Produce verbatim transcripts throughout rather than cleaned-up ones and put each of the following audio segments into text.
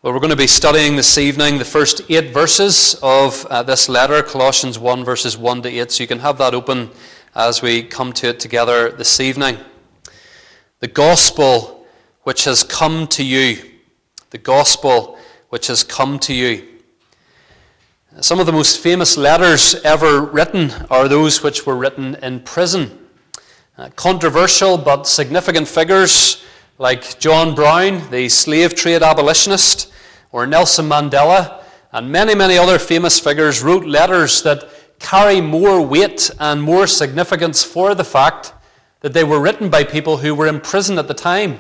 Well, we're going to be studying this evening the first eight verses of uh, this letter, Colossians one, verses one to eight, so you can have that open as we come to it together this evening. The gospel which has come to you. The gospel which has come to you. Some of the most famous letters ever written are those which were written in prison. Uh, controversial but significant figures like John Brown, the slave trade abolitionist, or Nelson Mandela, and many, many other famous figures wrote letters that carry more weight and more significance for the fact that they were written by people who were in prison at the time.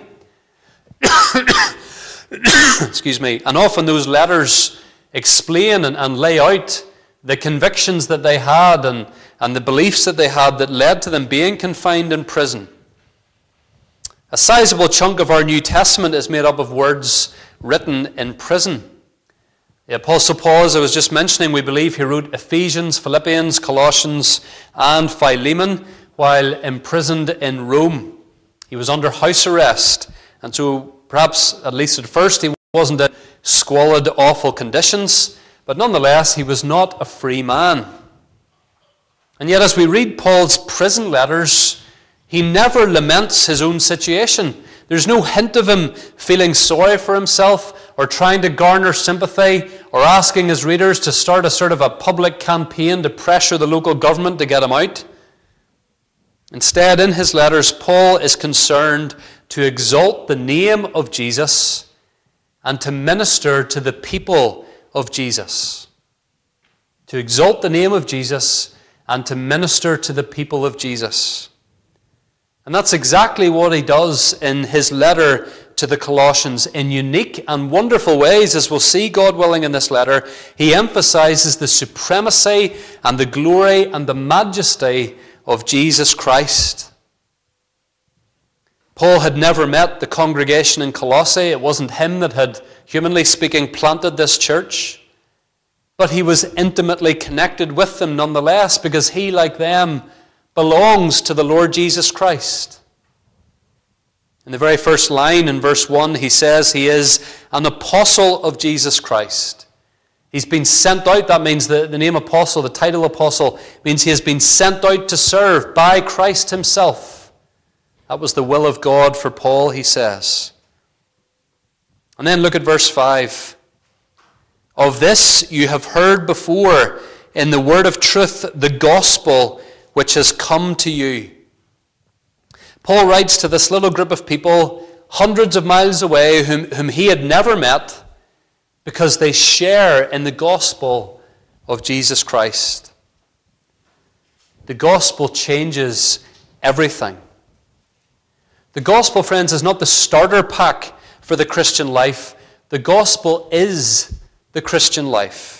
Excuse me. And often those letters explain and, and lay out the convictions that they had and, and the beliefs that they had that led to them being confined in prison. A sizable chunk of our New Testament is made up of words written in prison. The Apostle Paul, as I was just mentioning, we believe he wrote Ephesians, Philippians, Colossians, and Philemon while imprisoned in Rome. He was under house arrest, and so perhaps, at least at first, he wasn't in squalid, awful conditions, but nonetheless, he was not a free man. And yet, as we read Paul's prison letters, he never laments his own situation. There's no hint of him feeling sorry for himself or trying to garner sympathy or asking his readers to start a sort of a public campaign to pressure the local government to get him out. Instead, in his letters, Paul is concerned to exalt the name of Jesus and to minister to the people of Jesus. To exalt the name of Jesus and to minister to the people of Jesus. And that's exactly what he does in his letter to the Colossians in unique and wonderful ways, as we'll see, God willing, in this letter. He emphasizes the supremacy and the glory and the majesty of Jesus Christ. Paul had never met the congregation in Colossae. It wasn't him that had, humanly speaking, planted this church. But he was intimately connected with them nonetheless, because he, like them, belongs to the Lord Jesus Christ. In the very first line in verse one, he says he is an apostle of Jesus Christ. He's been sent out. That means the, the name apostle, the title apostle, means he has been sent out to serve by Christ himself. That was the will of God for Paul, he says. And then look at verse five. Of this you have heard before in the word of truth, the gospel which has come to you. Paul writes to this little group of people hundreds of miles away whom, whom he had never met because they share in the gospel of Jesus Christ. The gospel changes everything. The gospel, friends, is not the starter pack for the Christian life. The gospel is the Christian life.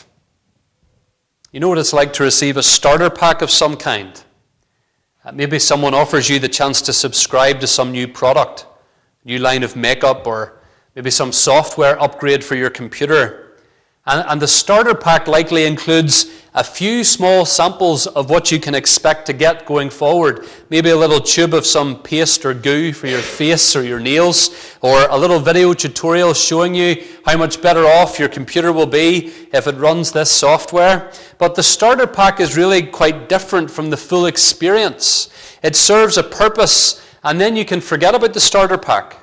You know what it's like to receive a starter pack of some kind. Uh, maybe someone offers you the chance to subscribe to some new product, new line of makeup, or maybe some software upgrade for your computer. And, and the starter pack likely includes a few small samples of what you can expect to get going forward. Maybe a little tube of some paste or goo for your face or your nails, or a little video tutorial showing you how much better off your computer will be if it runs this software. But the starter pack is really quite different from the full experience. It serves a purpose, and then you can forget about the starter pack.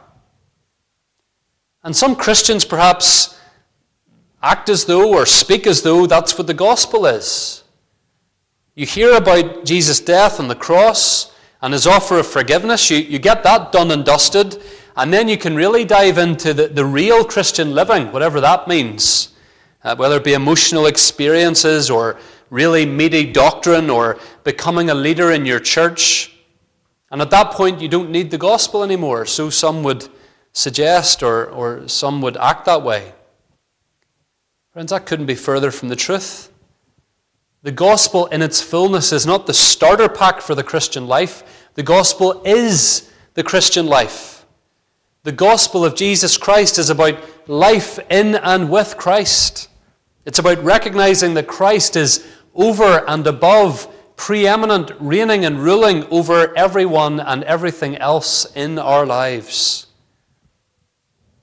And some Christians perhaps act as though or speak as though that's what the gospel is. You hear about Jesus' death on the cross and his offer of forgiveness. You, you get that done and dusted, and then you can really dive into the, the real Christian living, whatever that means. Uh, whether it be emotional experiences or really meaty doctrine or becoming a leader in your church. And at that point, you don't need the gospel anymore. So some would suggest, or, or some would act that way. Friends, that couldn't be further from the truth. The gospel in its fullness is not the starter pack for the Christian life. The gospel is the Christian life. The gospel of Jesus Christ is about life in and with Christ. It's about recognizing that Christ is over and above, preeminent, reigning and ruling over everyone and everything else in our lives.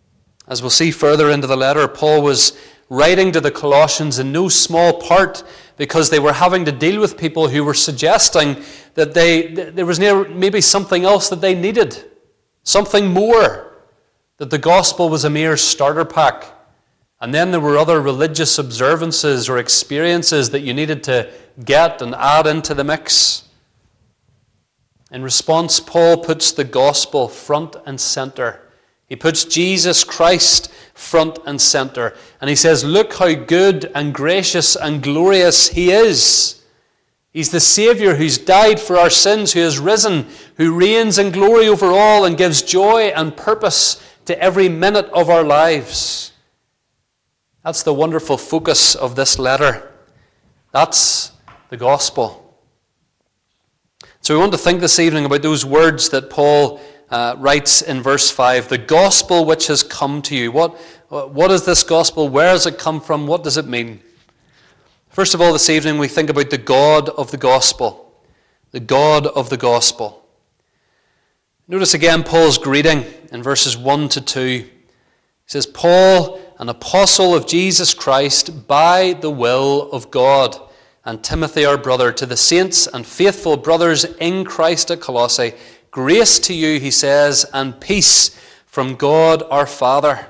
As we'll see further into the letter, Paul was writing to the Colossians in no small part because they were having to deal with people who were suggesting that they there was maybe something else that they needed, something more, that the gospel was a mere starter pack. And then there were other religious observances or experiences that you needed to get and add into the mix. In response, Paul puts the gospel front and center. He puts Jesus Christ front and center. And he says, look how good and gracious and glorious he is. He's the Savior who's died for our sins, who has risen, who reigns in glory over all and gives joy and purpose to every minute of our lives. That's the wonderful focus of this letter. That's the gospel. So we want to think this evening about those words that Paul uh, writes in verse five. The gospel which has come to you. What, what is this gospel? Where has it come from? What does it mean? First of all, this evening we think about the God of the gospel. The God of the gospel. Notice again Paul's greeting in verses one to two. He says, Paul, an apostle of Jesus Christ, by the will of God, and Timothy our brother, to the saints and faithful brothers in Christ at Colossae, grace to you, he says, and peace from God our Father.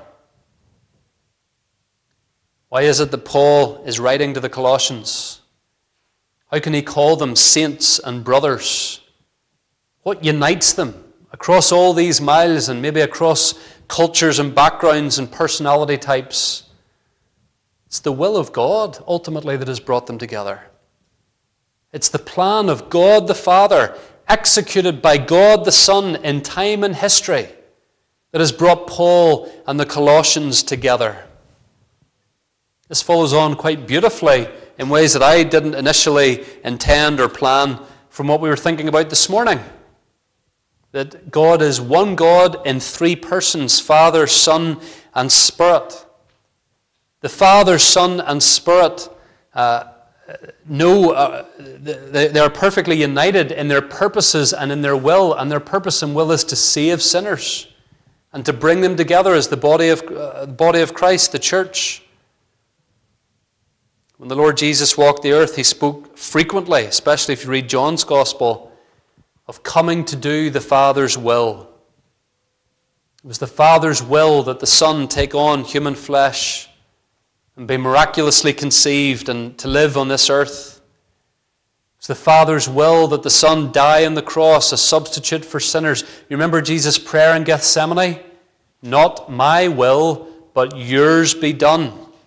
Why is it that Paul is writing to the Colossians? How can he call them saints and brothers? What unites them across all these miles and maybe across cultures and backgrounds and personality types? It's the will of God, ultimately, that has brought them together. It's the plan of God the Father, executed by God the Son in time and history, that has brought Paul and the Colossians together. This follows on quite beautifully in ways that I didn't initially intend or plan from what we were thinking about this morning. That God is one God in three persons, Father, Son, and Spirit. The Father, Son, and Spirit uh, know uh, they, they are perfectly united in their purposes and in their will, and their purpose and will is to save sinners and to bring them together as the body of uh, body of Christ, the church. When the Lord Jesus walked the earth, he spoke frequently, especially if you read John's Gospel, of coming to do the Father's will. It was the Father's will that the Son take on human flesh and be miraculously conceived and to live on this earth. It's the Father's will that the Son die on the cross, a substitute for sinners. You remember Jesus' prayer in Gethsemane? Not my will, but yours be done.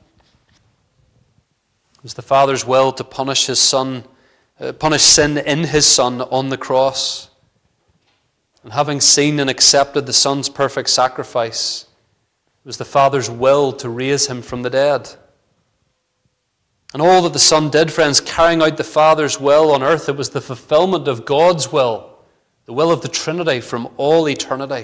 It was the Father's will to punish his Son, uh, punish sin in his Son on the cross. And having seen and accepted the Son's perfect sacrifice, it was the Father's will to raise him from the dead. And all that the Son did, friends, carrying out the Father's will on earth, it was the fulfillment of God's will, the will of the Trinity from all eternity.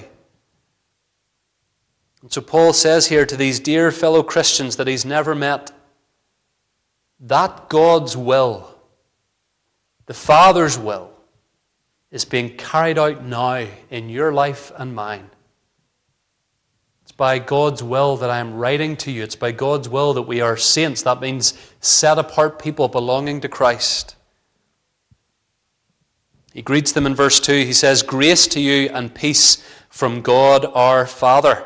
And so Paul says here to these dear fellow Christians that he's never met, that God's will, the Father's will, is being carried out now in your life and mine. It's by God's will that I am writing to you. It's by God's will that we are saints. That means set apart people belonging to Christ. He greets them in verse two. He says, grace to you and peace from God our Father.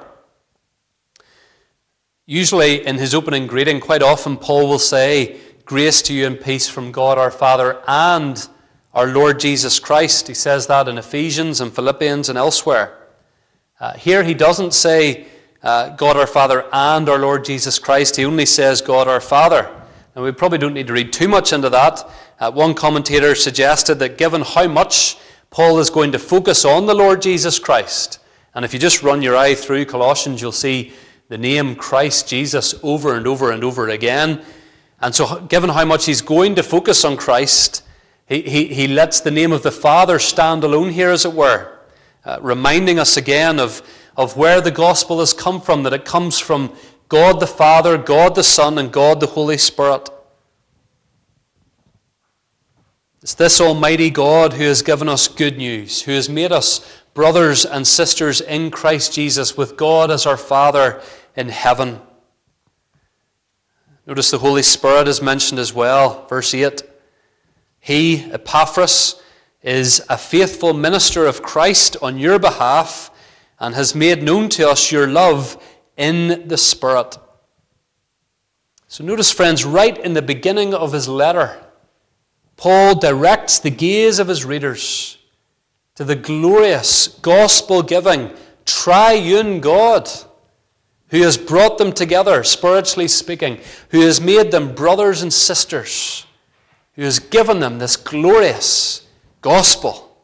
Usually in his opening greeting, quite often Paul will say, grace to you and peace from God our Father and our Lord Jesus Christ. He says that in Ephesians and Philippians and elsewhere. Uh, here he doesn't say uh, God our Father and our Lord Jesus Christ. He only says God our Father. And we probably don't need to read too much into that. Uh, one commentator suggested that given how much Paul is going to focus on the Lord Jesus Christ, and if you just run your eye through Colossians, you'll see the name Christ Jesus over and over and over again. And so given how much he's going to focus on Christ, he, he, he lets the name of the Father stand alone here, as it were, uh, reminding us again of, of where the gospel has come from, that it comes from God the Father, God the Son, and God the Holy Spirit. It's this almighty God who has given us good news, who has made us brothers and sisters in Christ Jesus, with God as our Father in heaven. Notice the Holy Spirit is mentioned as well. Verse eight. He, Epaphras, is a faithful minister of Christ on your behalf and has made known to us your love in the Spirit. So notice, friends, right in the beginning of his letter, Paul directs the gaze of his readers to the glorious, gospel-giving, triune God who has brought them together, spiritually speaking, who has made them brothers and sisters, who has given them this glorious gospel.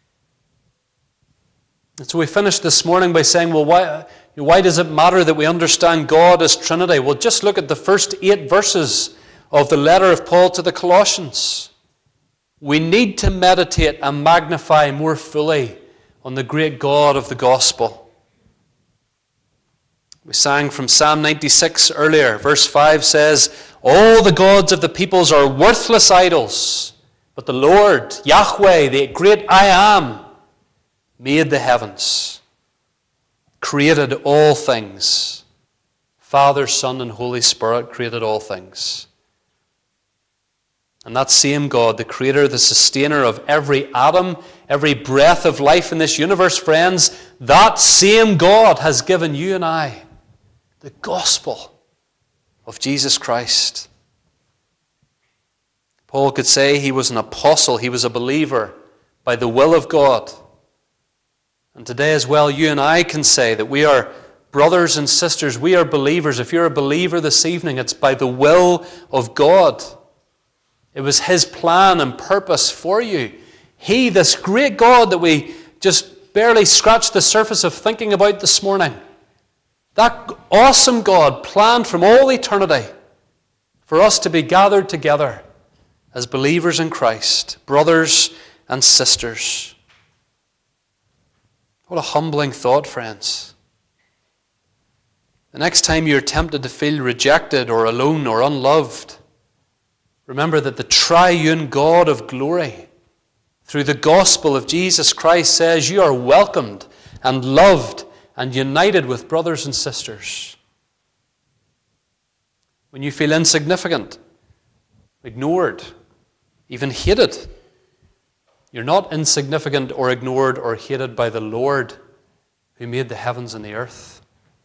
And so we finished this morning by saying, well, why, why does it matter that we understand God as Trinity? Well, just look at the first eight verses of the letter of Paul to the Colossians. We need to meditate and magnify more fully on the great God of the gospel. We sang from Psalm ninety-six earlier. Verse five says, all the gods of the peoples are worthless idols, but the Lord, Yahweh, the great I Am, made the heavens, created all things. Father, Son, and Holy Spirit created all things. And that same God, the creator, the sustainer of every atom, every breath of life in this universe, friends, that same God has given you and I the gospel of Jesus Christ. Paul could say he was an apostle, he was a believer by the will of God. And today as well, you and I can say that we are brothers and sisters, we are believers. If you're a believer this evening, it's by the will of God. It was his plan and purpose for you. He, this great God that we just barely scratched the surface of thinking about this morning, that awesome God planned from all eternity for us to be gathered together as believers in Christ, brothers and sisters. What a humbling thought, friends. The next time you're tempted to feel rejected or alone or unloved, remember that the triune God of glory, through the gospel of Jesus Christ, says you are welcomed and loved and united with brothers and sisters. When you feel insignificant, ignored, even hated, you're not insignificant or ignored or hated by the Lord who made the heavens and the earth.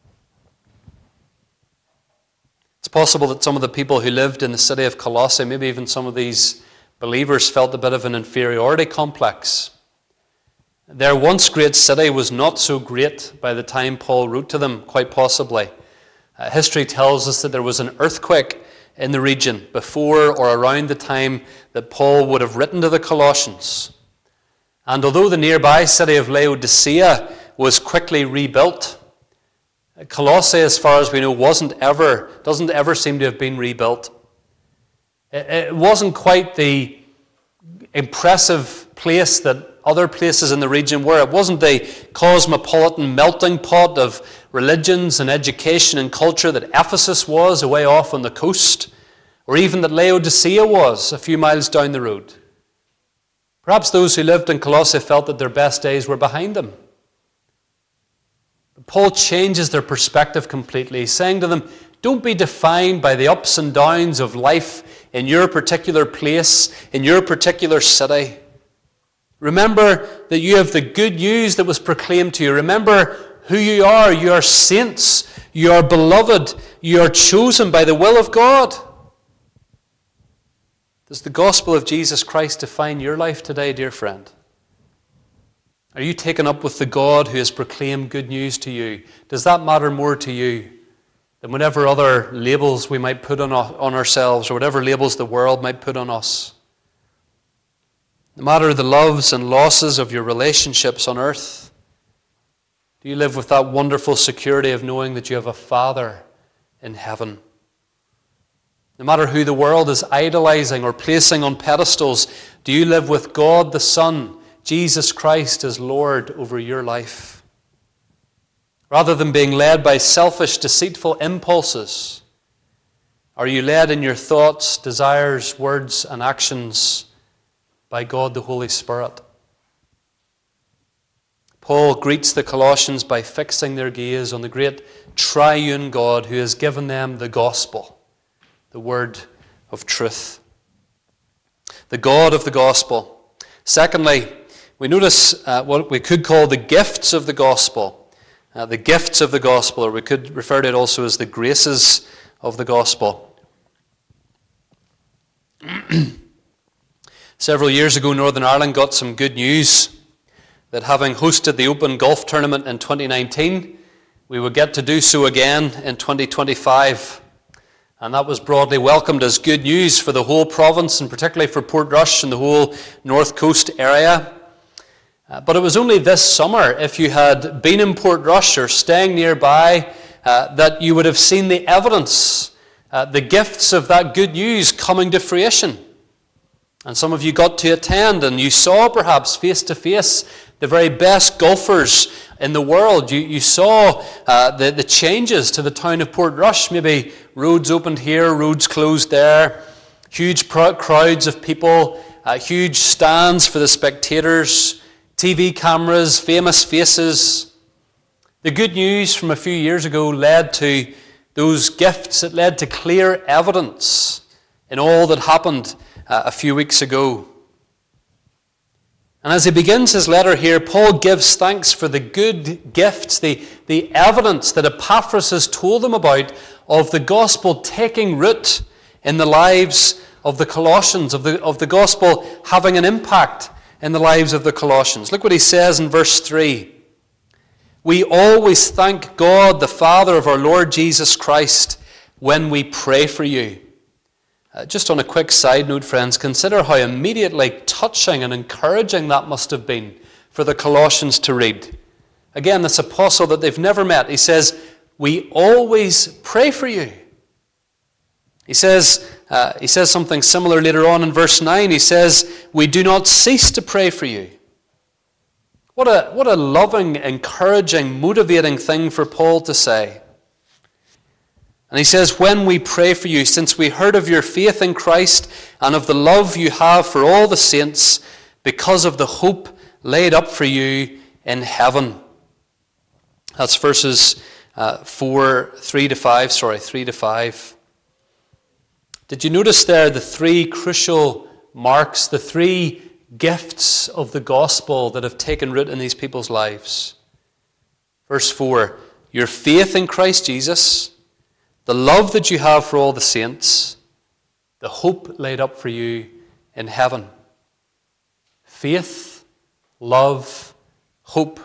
It's possible that some of the people who lived in the city of Colossae, maybe even some of these believers, felt a bit of an inferiority complex. Their once great city was not so great by the time Paul wrote to them, quite possibly. Uh, history tells us that there was an earthquake in the region before or around the time that Paul would have written to the Colossians. And although the nearby city of Laodicea was quickly rebuilt, Colossae, as far as we know, wasn't ever, doesn't ever seem to have been rebuilt. It, it wasn't quite the impressive place that other places in the region were. It wasn't the cosmopolitan melting pot of religions and education and culture that Ephesus was away off on the coast, or even that Laodicea was a few miles down the road. Perhaps those who lived in Colossae felt that their best days were behind them. But Paul changes their perspective completely, He's saying to them, don't be defined by the ups and downs of life in your particular place, in your particular city. Remember that you have the good news that was proclaimed to you. Remember who you are. You are saints. You are beloved. You are chosen by the will of God. Does the gospel of Jesus Christ define your life today, dear friend? Are you taken up with the God who has proclaimed good news to you? Does that matter more to you than whatever other labels we might put on, on ourselves, or whatever labels the world might put on us? No matter the loves and losses of your relationships on earth, do you live with that wonderful security of knowing that you have a Father in heaven? No matter who the world is idolizing or placing on pedestals, do you live with God the Son, Jesus Christ, as Lord over your life? Rather than being led by selfish, deceitful impulses, are you led in your thoughts, desires, words, and actions by God the Holy Spirit? Paul greets the Colossians by fixing their gaze on the great triune God who has given them the gospel, the word of truth. The God of the gospel. Secondly, we notice uh, what we could call the gifts of the gospel. Uh, the gifts of the gospel, or we could refer to it also as the graces of the gospel. Several years ago, Northern Ireland got some good news that having hosted the Open Golf Tournament in twenty nineteen, we would get to do so again in twenty twenty-five. And that was broadly welcomed as good news for the whole province, and particularly for Portrush and the whole North Coast area. Uh, but it was only this summer, if you had been in Portrush or staying nearby, uh, that you would have seen the evidence, uh, the gifts of that good news coming to fruition. And some of you got to attend, and you saw perhaps face to face the very best golfers in the world. You, you saw uh, the, the changes to the town of Portrush. Maybe roads opened here, roads closed there, huge pro- crowds of people, uh, huge stands for the spectators, T V cameras, famous faces. The good news from a few years ago led to those gifts. It led to clear evidence in all that happened uh, a few weeks ago. And as he begins his letter here, Paul gives thanks for the good gifts, the, the evidence that Epaphras has told them about of the gospel taking root in the lives of the Colossians, of the, of the gospel having an impact in the lives of the Colossians. Look what he says in verse three. We always thank God, the Father of our Lord Jesus Christ, when we pray for you. Uh, just on a quick side note, friends, consider how immediately touching and encouraging that must have been for the Colossians to read. Again, this apostle that they've never met, he says, we always pray for you. He says, uh, he says something similar later on in verse nine. He says, we do not cease to pray for you. What a, what a loving, encouraging, motivating thing for Paul to say. And he says, when we pray for you, since we heard of your faith in Christ and of the love you have for all the saints, because of the hope laid up for you in heaven. That's verses uh, four, three to five, sorry, three to five. Did you notice there the three crucial marks, the three gifts of the gospel that have taken root in these people's lives? Verse four, your faith in Christ Jesus, the love that you have for all the saints, the hope laid up for you in heaven. Faith, love, hope.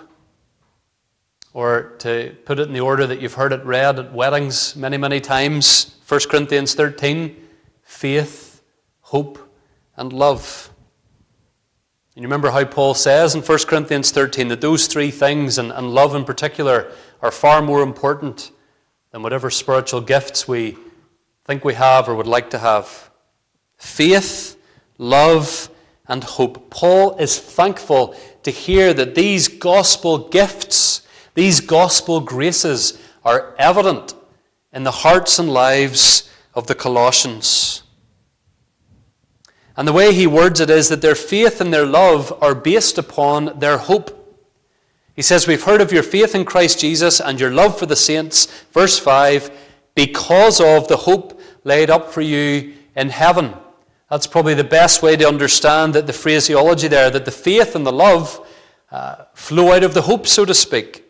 Or to put it in the order that you've heard it read at weddings many, many times, First Corinthians thirteen, faith, hope, and love. And you remember how Paul says in First Corinthians thirteen that those three things, and, and love in particular, are far more important than whatever spiritual gifts we think we have or would like to have. Faith, love, and hope. Paul is thankful to hear that these gospel gifts, these gospel graces, are evident in the hearts and lives of the Colossians. And the way he words it is that their faith and their love are based upon their hope. He says, we've heard of your faith in Christ Jesus and your love for the saints, verse five, because of the hope laid up for you in heaven. That's probably the best way to understand that the phraseology there, that the faith and the love uh, flow out of the hope, so to speak.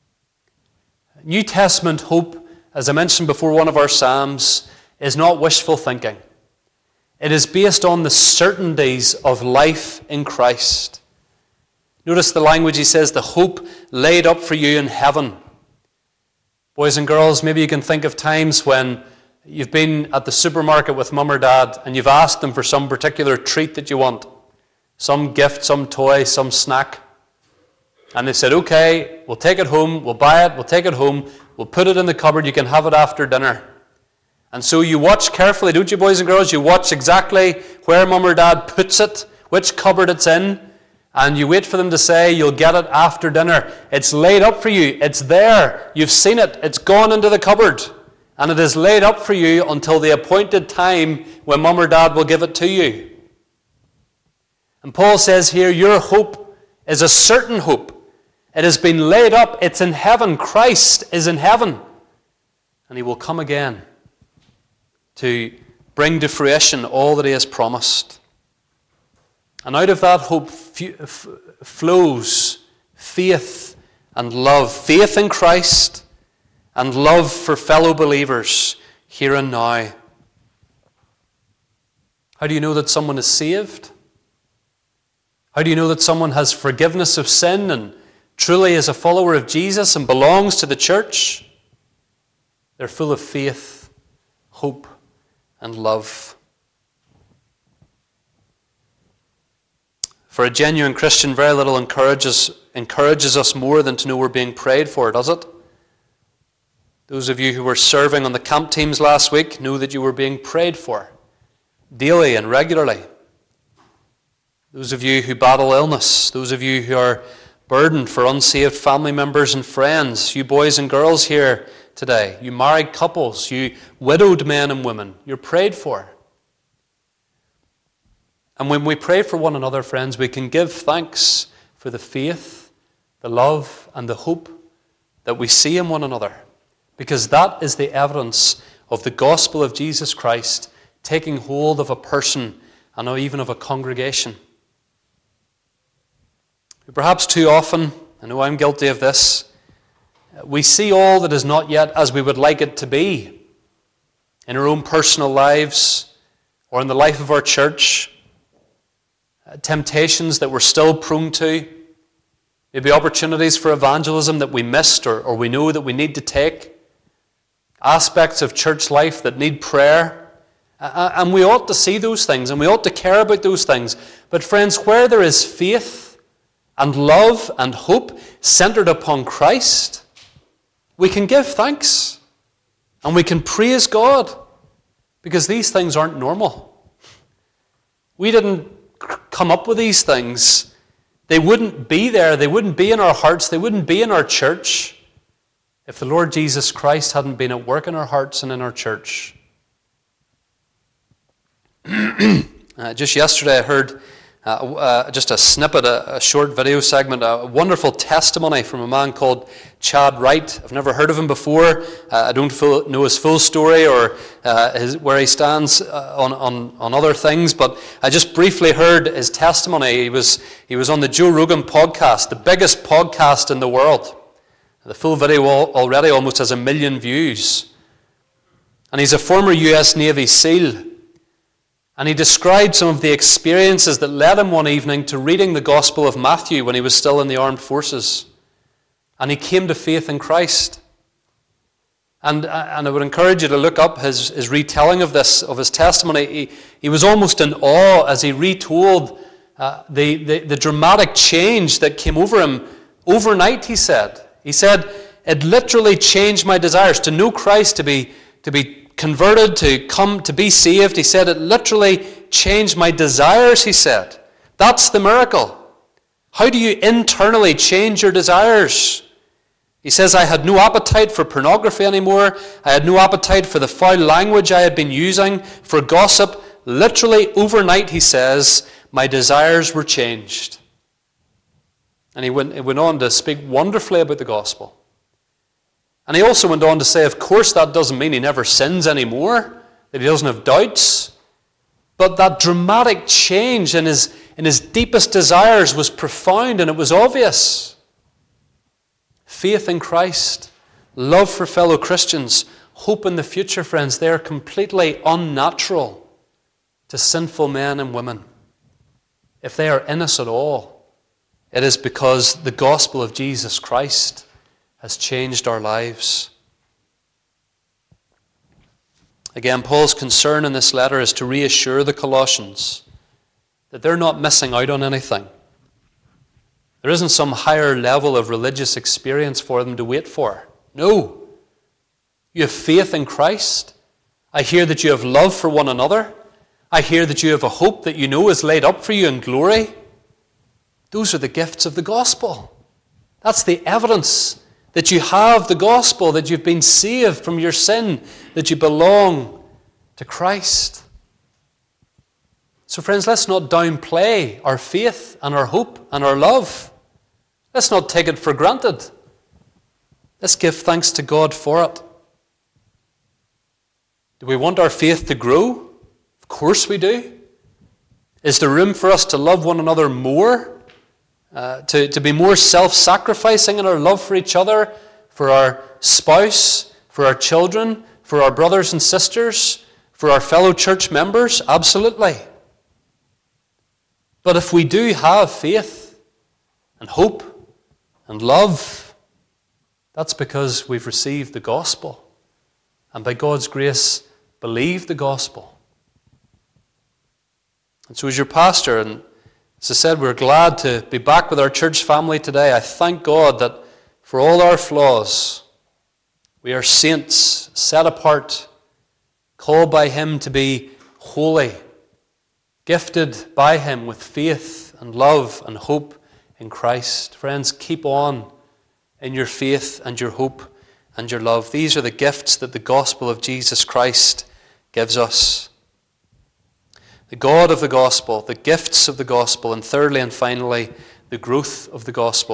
New Testament hope, as I mentioned before one of our Psalms, is not wishful thinking. It is based on the certainties of life in Christ. Notice the language. He says, the hope laid up for you in heaven. Boys and girls, maybe you can think of times when you've been at the supermarket with mum or dad and you've asked them for some particular treat that you want. Some gift, some toy, some snack. And they said, okay, we'll take it home, we'll buy it, we'll take it home, we'll put it in the cupboard, you can have it after dinner. And so you watch carefully, don't you, boys and girls? You watch exactly where mum or dad puts it, which cupboard it's in, and you wait for them to say, you'll get it after dinner. It's laid up for you. It's there. You've seen it. It's gone into the cupboard. And it is laid up for you until the appointed time when mum or dad will give it to you. And Paul says here, your hope is a certain hope. It has been laid up. It's in heaven. Christ is in heaven. And he will come again to bring to fruition all that he has promised. And out of that hope f- flows faith and love. Faith in Christ and love for fellow believers here and now. How do you know that someone is saved? How do you know that someone has forgiveness of sin and truly is a follower of Jesus and belongs to the church? They're full of faith, hope, and love. For a genuine Christian, very little encourages, encourages us more than to know we're being prayed for, does it? Those of you who were serving on the camp teams last week know that you were being prayed for daily and regularly. Those of you who battle illness, those of you who are burdened for unsaved family members and friends, you boys and girls here today, you married couples, you widowed men and women, you're prayed for. And when we pray for one another, friends, we can give thanks for the faith, the love, and the hope that we see in one another, because that is the evidence of the gospel of Jesus Christ taking hold of a person and even of a congregation. Perhaps too often, I know I'm guilty of this, we see all that is not yet as we would like it to be in our own personal lives or in the life of our church. Temptations that we're still prone to, maybe opportunities for evangelism that we missed or, or we know that we need to take, aspects of church life that need prayer. Uh, and we ought to see those things and we ought to care about those things. But friends, where there is faith and love and hope centered upon Christ, we can give thanks and we can praise God, because these things aren't normal. We didn't come up with these things. They wouldn't be there. They wouldn't be in our hearts. They wouldn't be in our church if the Lord Jesus Christ hadn't been at work in our hearts and in our church. uh, just yesterday I heard uh, uh, just a snippet, a, a short video segment, a wonderful testimony from a man called Chad Wright. I've never heard of him before. Uh, I don't full, know his full story or uh, his, where he stands uh, on, on, on other things, but I just briefly heard his testimony. He was, he was on the Joe Rogan podcast, the biggest podcast in the world. The full video already almost has a million views. And he's a former U S Navy SEAL. And he described some of the experiences that led him one evening to reading the Gospel of Matthew when he was still in the armed forces. And he came to faith in Christ. And, and I would encourage you to look up his, his retelling of this, of his testimony. He, he was almost in awe as he retold uh, the, the, the dramatic change that came over him overnight, he said. He said, it literally changed my desires to know Christ, to be, to be converted, to come to be saved. He said, it literally changed my desires, he said. That's the miracle. How do you internally change your desires? He says, I had no appetite for pornography anymore. I had no appetite for the foul language I had been using, for gossip. Literally overnight, he says, my desires were changed. And he went, he went on to speak wonderfully about the gospel. And he also went on to say, of course, that doesn't mean he never sins anymore, that he doesn't have doubts. But that dramatic change in his, in his deepest desires was profound and it was obvious. Faith in Christ, love for fellow Christians, hope in the future, friends, they are completely unnatural to sinful men and women. If they are in us at all, it is because the gospel of Jesus Christ has changed our lives. Again, Paul's concern in this letter is to reassure the Colossians that they're not missing out on anything. There isn't some higher level of religious experience for them to wait for. No. You have faith in Christ. I hear that you have love for one another. I hear that you have a hope that you know is laid up for you in glory. Those are the gifts of the gospel. That's the evidence that you have the gospel, that you've been saved from your sin, that you belong to Christ. So friends, let's not downplay our faith and our hope and our love. Let's not take it for granted. Let's give thanks to God for it. Do we want our faith to grow? Of course we do. Is there room for us to love one another more? Uh, to, to be more self-sacrificing in our love for each other, for our spouse, for our children, for our brothers and sisters, for our fellow church members? Absolutely. But if we do have faith and hope and love, that's because we've received the gospel. And by God's grace, believe the gospel. And so as your pastor, and as I said, we're glad to be back with our church family today. I thank God that for all our flaws, we are saints, set apart, called by Him to be holy, gifted by Him with faith and love and hope in Christ. Friends, keep on in your faith and your hope and your love. These are the gifts that the gospel of Jesus Christ gives us. The God of the gospel, the gifts of the gospel, and thirdly and finally, the growth of the gospel.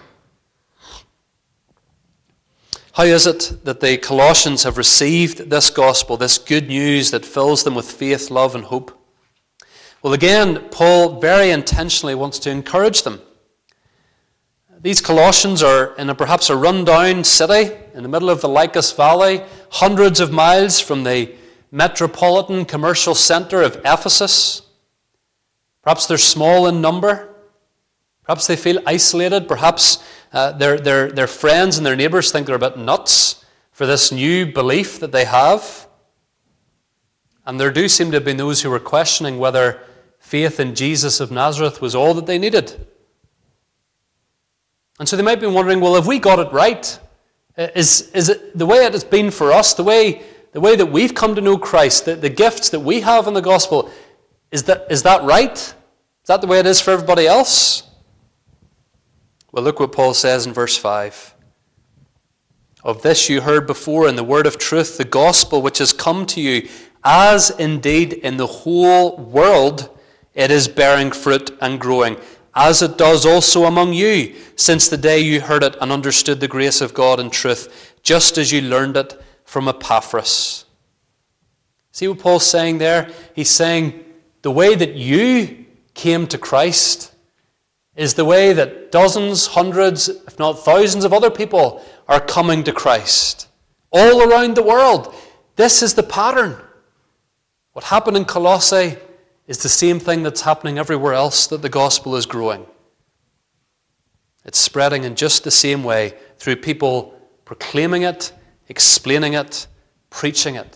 How is it that the Colossians have received this gospel, this good news that fills them with faith, love, and hope? Well, again, Paul very intentionally wants to encourage them. These Colossians are in a perhaps a run-down city in the middle of the Lycus Valley, hundreds of miles from the metropolitan commercial center of Ephesus. Perhaps they're small in number. Perhaps they feel isolated. Perhaps uh, their, their, their friends and their neighbors think they're a bit nuts for this new belief that they have. And there do seem to have been those who were questioning whether faith in Jesus of Nazareth was all that they needed. And so they might be wondering, well, have we got it right? Is, is it the way it has been for us, the way The way that we've come to know Christ, the, the gifts that we have in the gospel, is that, is that right? Is that the way it is for everybody else? Well, look what Paul says in verse five. Of this you heard before in the word of truth, the gospel which has come to you, as indeed in the whole world it is bearing fruit and growing, as it does also among you, since the day you heard it and understood the grace of God in truth, just as you learned it from Epaphras. See what Paul's saying there? He's saying the way that you came to Christ is the way that dozens, hundreds, if not thousands of other people are coming to Christ. All around the world. This is the pattern. What happened in Colossae is the same thing that's happening everywhere else that the gospel is growing. It's spreading in just the same way through people proclaiming it, explaining it, preaching it.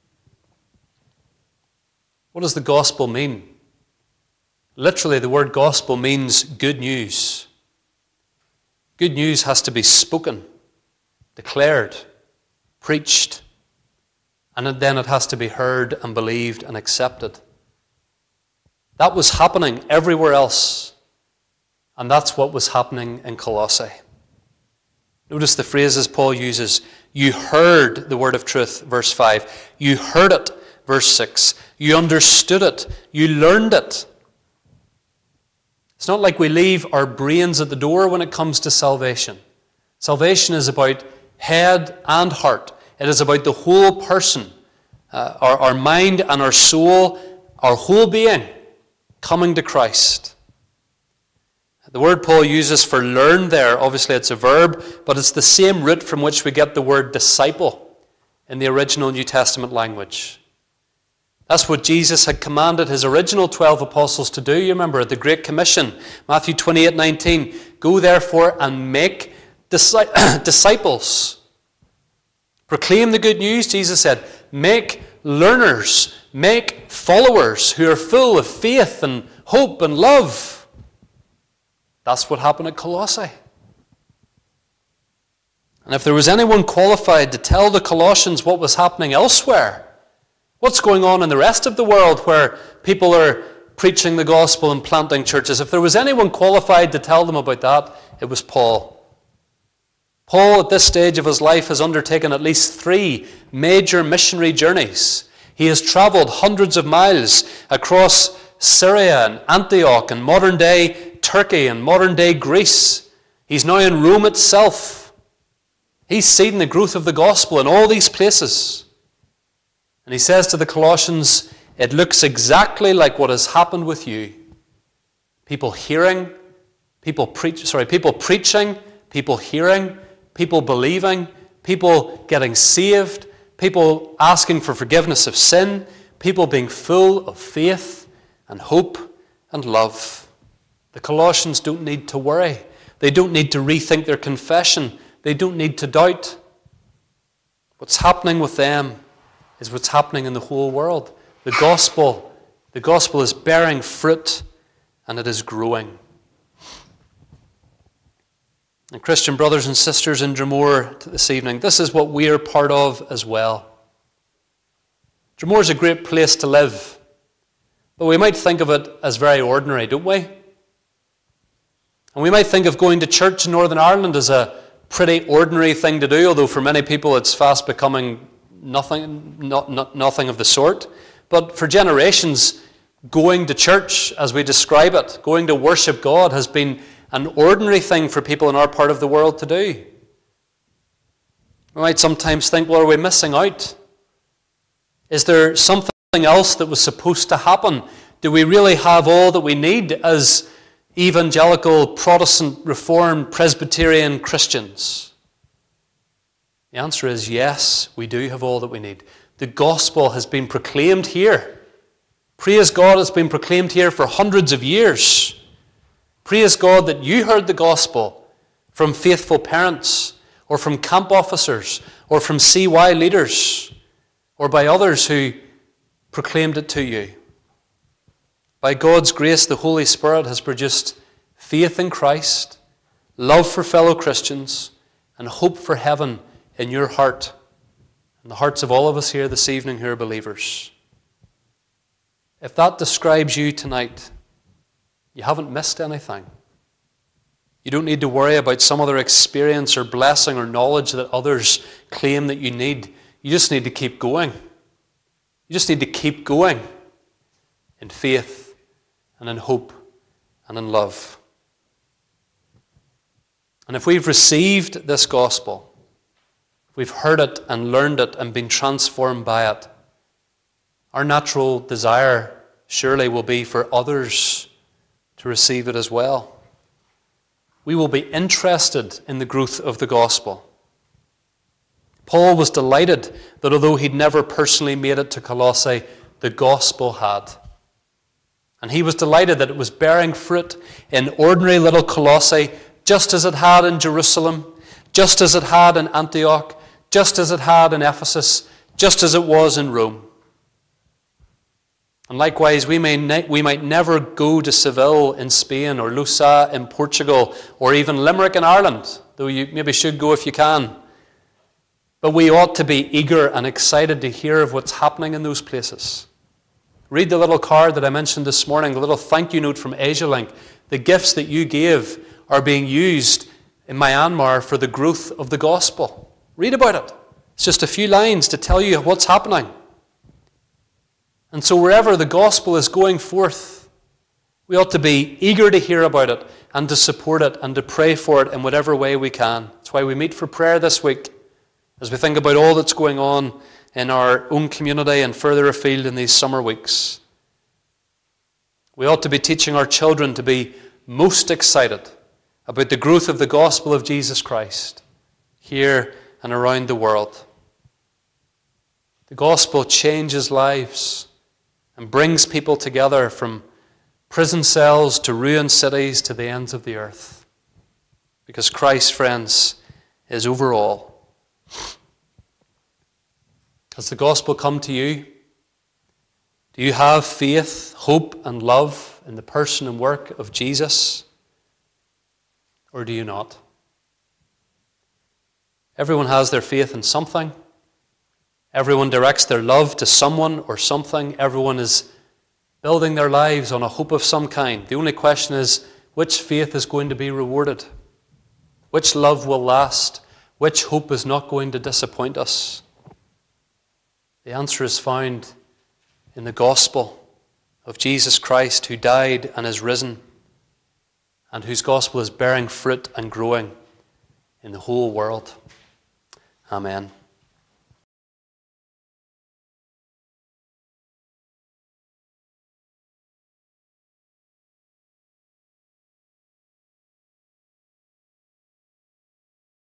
What does the gospel mean? Literally, the word gospel means good news. Good news has to be spoken, declared, preached, and then it has to be heard and believed and accepted. That was happening everywhere else, and that's what was happening in Colossae. Notice the phrases Paul uses. You heard the word of truth, verse five. You heard it, verse six. You understood it. You learned it. It's not like we leave our brains at the door when it comes to salvation. Salvation is about head and heart. It is about the whole person, uh, our, our mind and our soul, our whole being coming to Christ. The word Paul uses for learn there, obviously it's a verb, but it's the same root from which we get the word disciple in the original New Testament language. That's what Jesus had commanded his original twelve apostles to do, you remember, the Great Commission, Matthew twenty-eight nineteen. Go therefore and make disciples. Proclaim the good news, Jesus said. Make learners, make followers who are full of faith and hope and love. That's what happened at Colossae. And if there was anyone qualified to tell the Colossians what was happening elsewhere, what's going on in the rest of the world where people are preaching the gospel and planting churches, if there was anyone qualified to tell them about that, it was Paul. Paul, at this stage of his life, has undertaken at least three major missionary journeys. He has traveled hundreds of miles across Syria and Antioch and modern-day Turkey and modern-day Greece. He's now in Rome itself. He's seen the growth of the gospel in all these places. And he says to the Colossians, it looks exactly like what has happened with you. People hearing, people preach, sorry, people preaching, people hearing, people believing, people getting saved, people asking for forgiveness of sin, people being full of faith and hope and love. The Colossians don't need to worry. They don't need to rethink their confession. They don't need to doubt. What's happening with them is what's happening in the whole world. The gospel, the gospel is bearing fruit and it is growing. And Christian brothers and sisters in Dromore this evening, this is what we are part of as well. Dromore is a great place to live, but we might think of it as very ordinary, don't we? And we might think of going to church in Northern Ireland as a pretty ordinary thing to do, although for many people it's fast becoming nothing, not, not, nothing of the sort. But for generations, going to church, as we describe it, going to worship God, has been an ordinary thing for people in our part of the world to do. We might sometimes think, well, are we missing out? Is there something else that was supposed to happen? Do we really have all that we need as evangelical, Protestant, Reformed, Presbyterian Christians? The answer is yes, we do have all that we need. The gospel has been proclaimed here. Praise God, it's been proclaimed here for hundreds of years. Praise God that you heard the gospel from faithful parents, or from camp officers, or from C Y leaders, or by others who proclaimed it to you. By God's grace, the Holy Spirit has produced faith in Christ, love for fellow Christians, and hope for heaven in your heart, and the hearts of all of us here this evening who are believers. If that describes you tonight, you haven't missed anything. You don't need to worry about some other experience or blessing or knowledge that others claim that you need. You just need to keep going. You just need to keep going in faith and in hope and in love. And if we've received this gospel, if we've heard it and learned it and been transformed by it, our natural desire surely will be for others to receive it as well. We will be interested in the growth of the gospel. Paul was delighted that although he'd never personally made it to Colossae, the gospel had. And he was delighted that it was bearing fruit in ordinary little Colossae, just as it had in Jerusalem, just as it had in Antioch, just as it had in Ephesus, just as it was in Rome. And likewise, we, may ne- we might never go to Seville in Spain, or Lusa in Portugal, or even Limerick in Ireland, though you maybe should go if you can. But we ought to be eager and excited to hear of what's happening in those places. Read the little card that I mentioned this morning, the little thank you note from AsiaLink. The gifts that you gave are being used in Myanmar for the growth of the gospel. Read about it. It's just a few lines to tell you what's happening. And so wherever the gospel is going forth, we ought to be eager to hear about it and to support it and to pray for it in whatever way we can. That's why we meet for prayer this week, as we think about all that's going on in our own community and further afield in these summer weeks. We ought to be teaching our children to be most excited about the growth of the gospel of Jesus Christ here and around the world. The gospel changes lives and brings people together from prison cells to ruined cities to the ends of the earth. Because Christ, friends, is over all. Has the gospel come to you? Do you have faith, hope, and love in the person and work of Jesus? Or do you not? Everyone has their faith in something. Everyone directs their love to someone or something. Everyone is building their lives on a hope of some kind. The only question is, which faith is going to be rewarded? Which love will last? Which hope is not going to disappoint us? The answer is found in the gospel of Jesus Christ, who died and is risen, and whose gospel is bearing fruit and growing in the whole world. Amen.